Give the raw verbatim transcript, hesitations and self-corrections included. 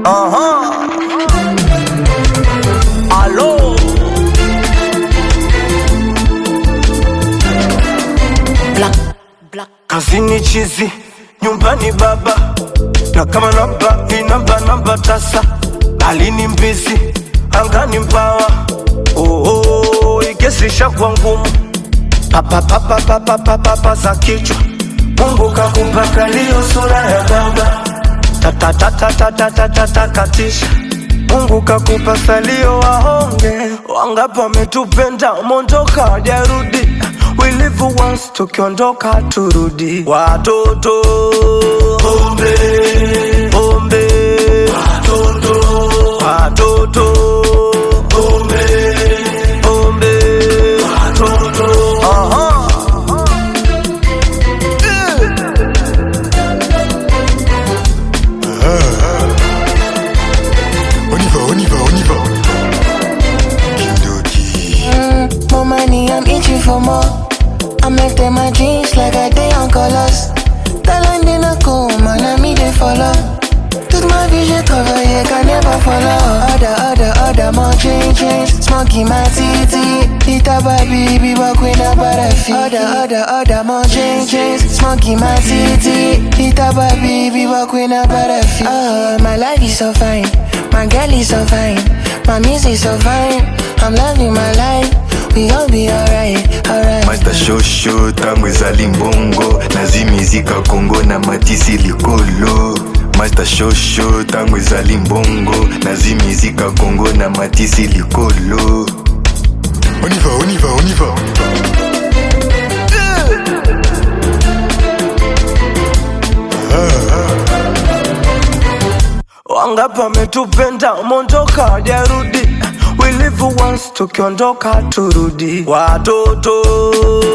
Aha. Allo. Black, black. Kazini chizi, nyumbani baba. Na kama namba, inamba namba tasa. Alini mbizi, angani mbawa. Oh oh, ikesisha kwa ngumu. Papa papa papa papa papa za kichwa. Mungu kakupaka liyo sura ya baba. Tata tata tata tata takatisha. Mungu kakupa salio wahonge. Wangapi wametupenda mondoka hajarudi. We live once tukiondoka turudi. Watoto pombe pombe. Watoto watoto pombe pombe. Watoto aha. On y va, on y va, on y va. Kindoki. Mm, more money, I'm itching for more. I make them my dreams like I day on colors. Talent in a cool, man, I me they follow. Toute ma vie j'ai travaillé, can never follow. Other, other, other, more change, change. Smoky my titty. Ita baby, walk with a butterfly. Other, other, other, more change, change. Smoky my titty. Ita baby, walk with a butterfly. Oh, my life is so fine. My girl is so fine. My music so fine. I'm loving my life. We gon' be alright, alright. Master show show tangu ezali mbongo. Nazimizika Kongo na matisi likolo. Master show show tangu ezali mbongo. Nazimizika Kongo na matisi likolo. On y va, on y va, on y va. Wangapi wametupenda mondoka hajarudi. We live once tukiondoka turudi. Watoto